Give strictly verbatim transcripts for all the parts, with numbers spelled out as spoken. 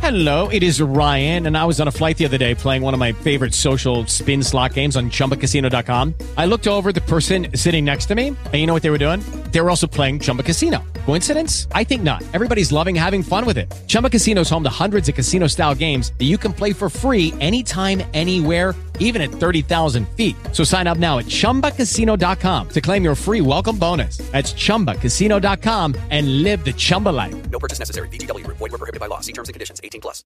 Hello, it is Ryan, and I was on a flight the other day playing one of my favorite social spin slot games on Chumba Casino dot com. I looked over at the person sitting next to me, and you know what they were doing? They were also playing Chumba Casino. Coincidence? I think not. Everybody's loving having fun with it. Chumba Casino is home to hundreds of casino-style games that you can play for free anytime, anywhere, even at thirty thousand feet. So sign up now at Chumba Casino dot com to claim your free welcome bonus. That's Chumba Casino dot com and live the Chumba life. No purchase necessary. V G W. Void where prohibited by law. See terms and conditions. eighteen plus.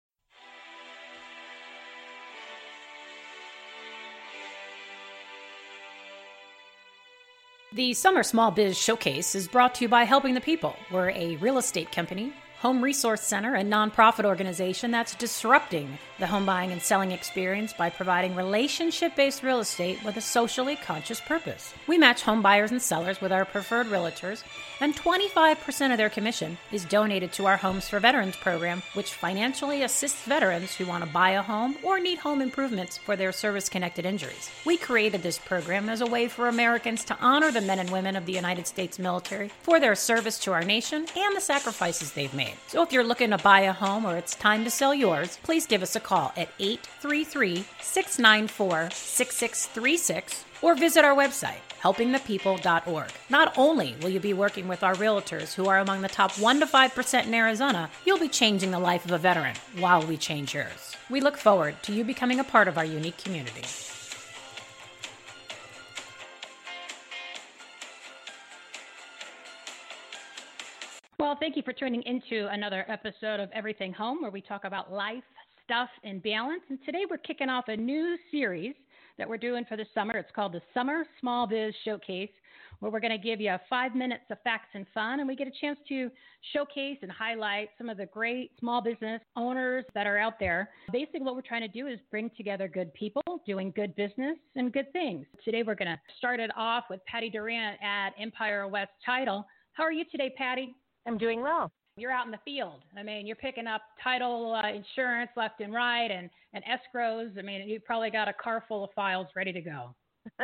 The Summer Small Biz Showcase is brought to you by Helping the People. We're a real estate company, home resource center, and nonprofit organization that's disrupting the home buying and selling experience by providing relationship-based real estate with a socially conscious purpose. We match home buyers and sellers with our preferred realtors, and twenty-five percent of their commission is donated to our Homes for Veterans program, which financially assists veterans who want to buy a home or need home improvements for their service-connected injuries. We created this program as a way for Americans to honor the men and women of the United States military for their service to our nation and the sacrifices they've made. So if you're looking to buy a home or it's time to sell yours, please give us a call at eight three three, six nine four, six six three six or visit our website, helping the people dot org. Not only will you be working with our realtors who are among the top one to five percent in Arizona, you'll be changing the life of a veteran while we change yours. We look forward to you becoming a part of our unique community. Well, thank you for tuning into another episode of Everything Home, where we talk about life, stuff, and balance. And today we're kicking off a new series that we're doing for the summer. It's called the Summer Small Biz Showcase, where we're going to give you five minutes of facts and fun, and we get a chance to showcase and highlight some of the great small business owners that are out there. Basically, what we're trying to do is bring together good people doing good business and good things. Today, we're going to start it off with Patty Durant at Empire West Title. How are you today, Patty? I'm doing well. You're out in the field. I mean, you're picking up title uh, insurance left and right and, and escrows. I mean, you've probably got a car full of files ready to go.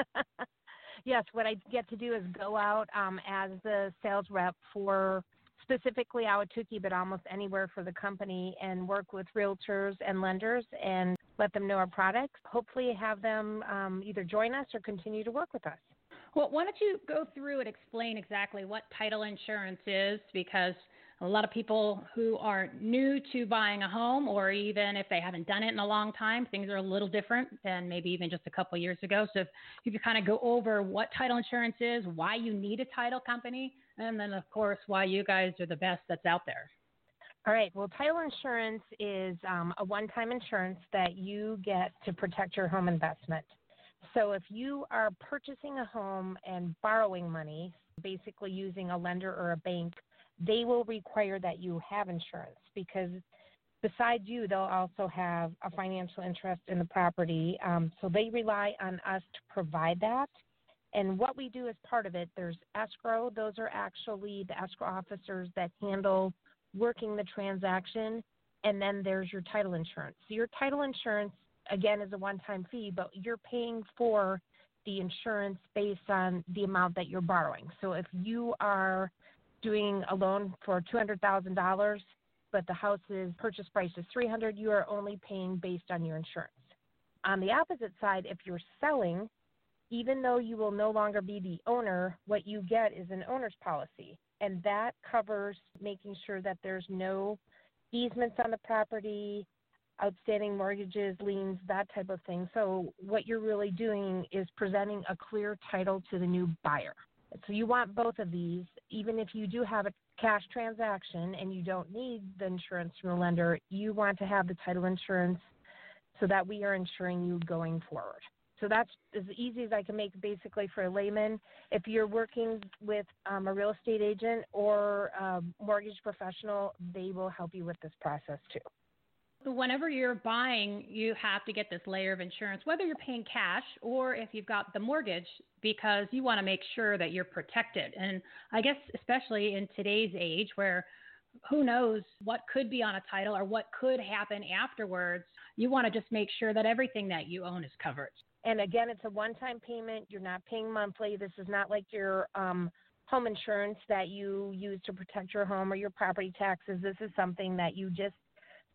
Yes, what I get to do is go out um, as the sales rep for specifically Ahwatukee, but almost anywhere for the company, and work with realtors and lenders and let them know our products. Hopefully have them um, either join us or continue to work with us. Well, why don't you go through and explain exactly what title insurance is, because a lot of people who are new to buying a home, or even if they haven't done it in a long time, things are a little different than maybe even just a couple of years ago. So if you could kind of go over what title insurance is, why you need a title company, and then, of course, why you guys are the best that's out there. All right. Well, title insurance is um, a one-time insurance that you get to protect your home investment. So if you are purchasing a home and borrowing money, basically using a lender or a bank, they will require that you have insurance, because besides you, they'll also have a financial interest in the property. Um, so they rely on us to provide that. And what we do as part of it, there's escrow. Those are actually the escrow officers that handle working the transaction. And then there's your title insurance. So your title insurance, again, is a one-time fee, but you're paying for the insurance based on the amount that you're borrowing. So if you are doing a loan for two hundred thousand dollars, but the house's purchase price is three hundred dollars, you are only paying based on your insurance. On the opposite side, if you're selling, even though you will no longer be the owner, what you get is an owner's policy, and that covers making sure that there's no easements on the property, outstanding mortgages, liens, that type of thing. So what you're really doing is presenting a clear title to the new buyer. So you want both of these, even if you do have a cash transaction and you don't need the insurance from the lender, you want to have the title insurance so that we are insuring you going forward. So that's as easy as I can make basically for a layman. If you're working with um, a real estate agent or a mortgage professional, they will help you with this process too. So whenever you're buying, you have to get this layer of insurance, whether you're paying cash or if you've got the mortgage, because you want to make sure that you're protected. And I guess especially in today's age where who knows what could be on a title or what could happen afterwards, you want to just make sure that everything that you own is covered. And again, it's a one-time payment. You're not paying monthly. This is not like your um, home insurance that you use to protect your home or your property taxes. This is something that you just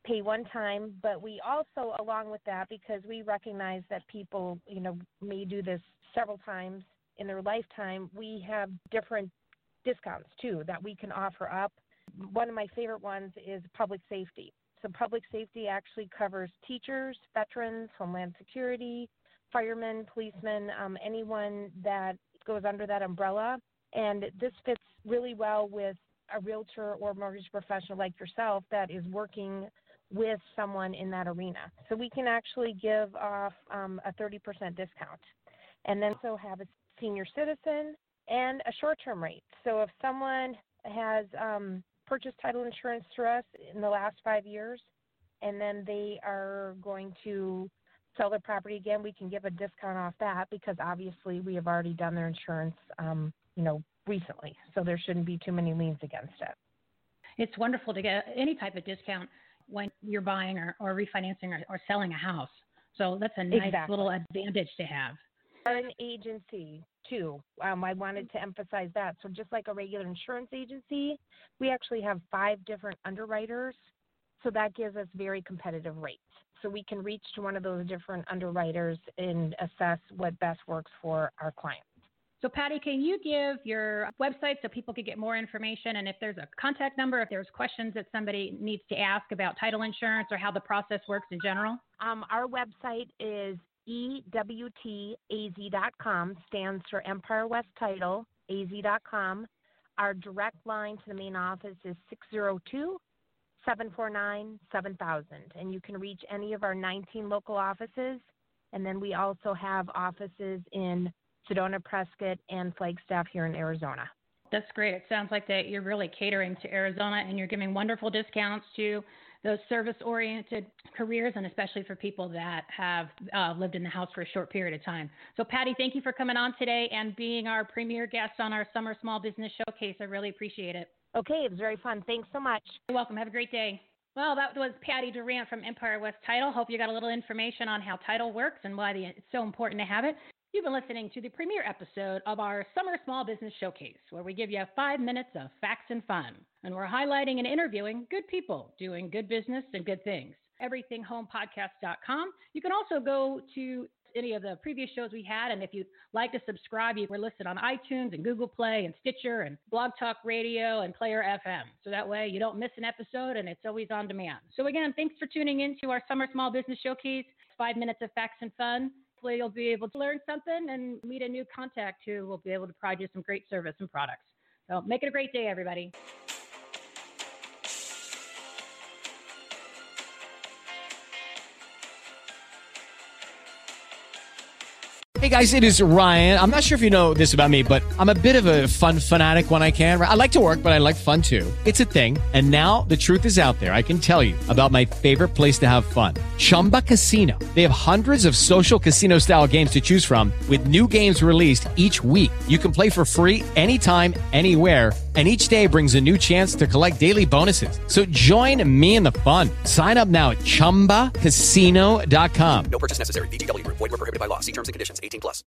pay one time, but we also, along with that, because we recognize that people, you know, may do this several times in their lifetime, we have different discounts too that we can offer up. One of my favorite ones is public safety. So public safety actually covers teachers, veterans, Homeland Security, firemen, policemen, um, anyone that goes under that umbrella. And this fits really well with a realtor or mortgage professional like yourself that is working with someone in that arena. So we can actually give off um, a thirty percent discount, and then also have a senior citizen and a short-term rate. So if someone has um, purchased title insurance through us in the last five years, and then they are going to sell their property again, we can give a discount off that because obviously we have already done their insurance, um, you know, recently. So there shouldn't be too many liens against it. It's wonderful to get any type of discount when you're buying or, or refinancing or, or selling a house. So that's a nice Exactly. little advantage to have. An agency too. Um, I wanted to emphasize that. So just like a regular insurance agency, we actually have five different underwriters. So that gives us very competitive rates. So we can reach to one of those different underwriters and assess what best works for our clients. So Patty, can you give your website so people could get more information? And if there's a contact number, if there's questions that somebody needs to ask about title insurance or how the process works in general? Um, our website is E W T A Z dot com, stands for Empire West Title, A Z dot com. Our direct line to the main office is six zero two, seven four nine, seven thousand. And you can reach any of our nineteen local offices. And then we also have offices in Sedona, Prescott, and Flagstaff here in Arizona. That's great. It sounds like that you're really catering to Arizona and you're giving wonderful discounts to those service-oriented careers, and especially for people that have uh, lived in the house for a short period of time. So Patty, thank you for coming on today and being our premier guest on our Summer Small Business Showcase. I really appreciate it. Okay, it was very fun. Thanks so much. You're welcome. Have a great day. Well, that was Patty Durant from Empire West Title. Hope you got a little information on how title works and why the, it's so important to have it. You've been listening to the premiere episode of our Summer Small Business Showcase, where we give you five minutes of facts and fun. And we're highlighting and interviewing good people doing good business and good things. everything home podcast dot com. You can also go to any of the previous shows we had. And if you'd like to subscribe, we're listed on iTunes and Google Play and Stitcher and Blog Talk Radio and Player F M. So that way you don't miss an episode and it's always on demand. So again, thanks for tuning in to our Summer Small Business Showcase, five minutes of facts and fun. Hopefully you'll be able to learn something and meet a new contact who will be able to provide you some great service and products. So make it a great day, everybody. Hey guys, it is Ryan. I'm not sure if you know this about me, but I'm a bit of a fun fanatic when I can. I like to work, but I like fun too. It's a thing. And now the truth is out there. I can tell you about my favorite place to have fun. Chumba Casino. They have hundreds of social casino style games to choose from with new games released each week. You can play for free anytime, anywhere. And each day brings a new chance to collect daily bonuses. So join me in the fun. Sign up now at chumba casino dot com. No purchase necessary. V G W Group. Void where prohibited by law. See terms and conditions. eighteen plus.